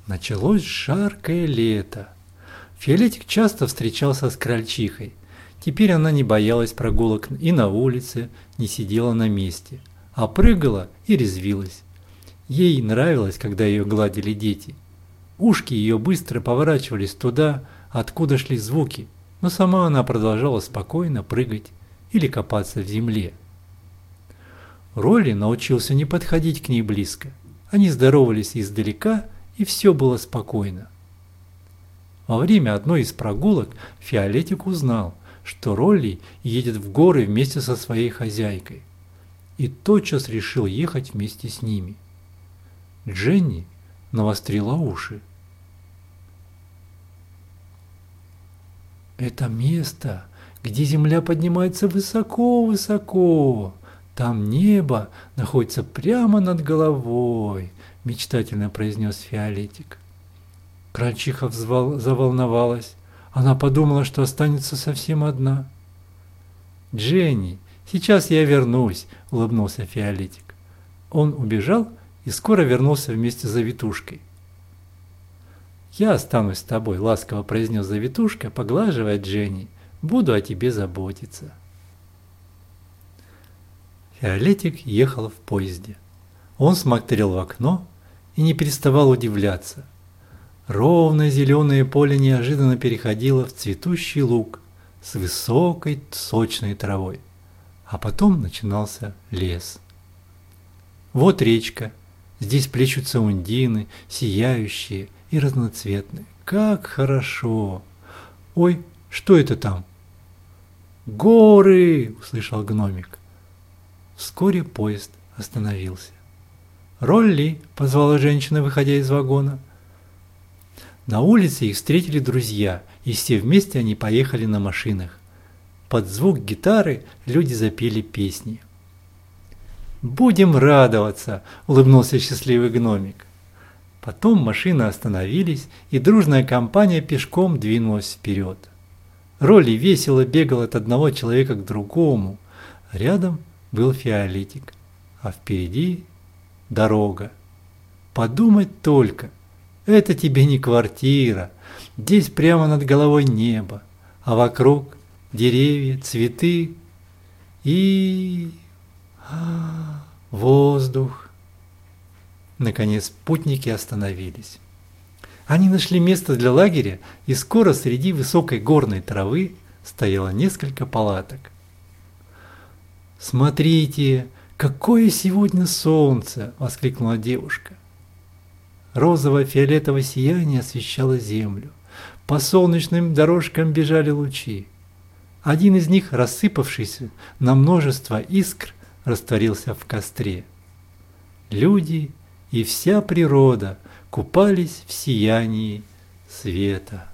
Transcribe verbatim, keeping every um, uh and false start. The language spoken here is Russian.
Началось жаркое лето. Фиолетик часто встречался с крольчихой. Теперь она не боялась прогулок и на улице, не сидела на месте, а прыгала и резвилась. Ей нравилось, когда ее гладили дети. Ушки ее быстро поворачивались туда, откуда шли звуки, но сама она продолжала спокойно прыгать или копаться в земле. Ролли научился не подходить к ней близко. Они здоровались издалека, и все было спокойно. Во время одной из прогулок Фиолетик узнал, что Ролли едет в горы вместе со своей хозяйкой, и тотчас решил ехать вместе с ними. Дженни навострила уши. «Это место, где земля поднимается высоко-высоко. Там небо находится прямо над головой», – мечтательно произнес Фиолетик. Крольчиха взвал, заволновалась. Она подумала, что останется совсем одна. «Дженни, сейчас я вернусь», – улыбнулся Фиолетик. Он убежал и скоро вернулся вместе с Завитушкой. «Я останусь с тобой», – ласково произнес Завитушка, поглаживая Дженни. «Буду о тебе заботиться». Фиолетик ехал в поезде. Он смотрел в окно и не переставал удивляться. Ровное зеленое поле неожиданно переходило в цветущий луг с высокой сочной травой, а потом начинался лес. Вот речка, здесь плещутся ундины, сияющие и разноцветные. Как хорошо! Ой, что это там? «Горы!» – услышал гномик. Вскоре поезд остановился. «Ролли!» – позвала женщина, выходя из вагона. На улице их встретили друзья, и все вместе они поехали на машинах. Под звук гитары люди запели песни. «Будем радоваться!» – улыбнулся счастливый гномик. Потом машины остановились, и дружная компания пешком двинулась вперед. Ролли весело бегал от одного человека к другому. Рядом был Фиолетик, а впереди дорога. Подумать только, это тебе не квартира, здесь прямо над головой небо, а вокруг деревья, цветы и воздух. Наконец путники остановились. Они нашли место для лагеря, и скоро среди высокой горной травы стояло несколько палаток. «Смотрите, какое сегодня солнце!» – воскликнула девушка. Розово-фиолетовое сияние освещало землю. По солнечным дорожкам бежали лучи. Один из них, рассыпавшийся на множество искр, растворился в костре. Люди и вся природа купались в сиянии света.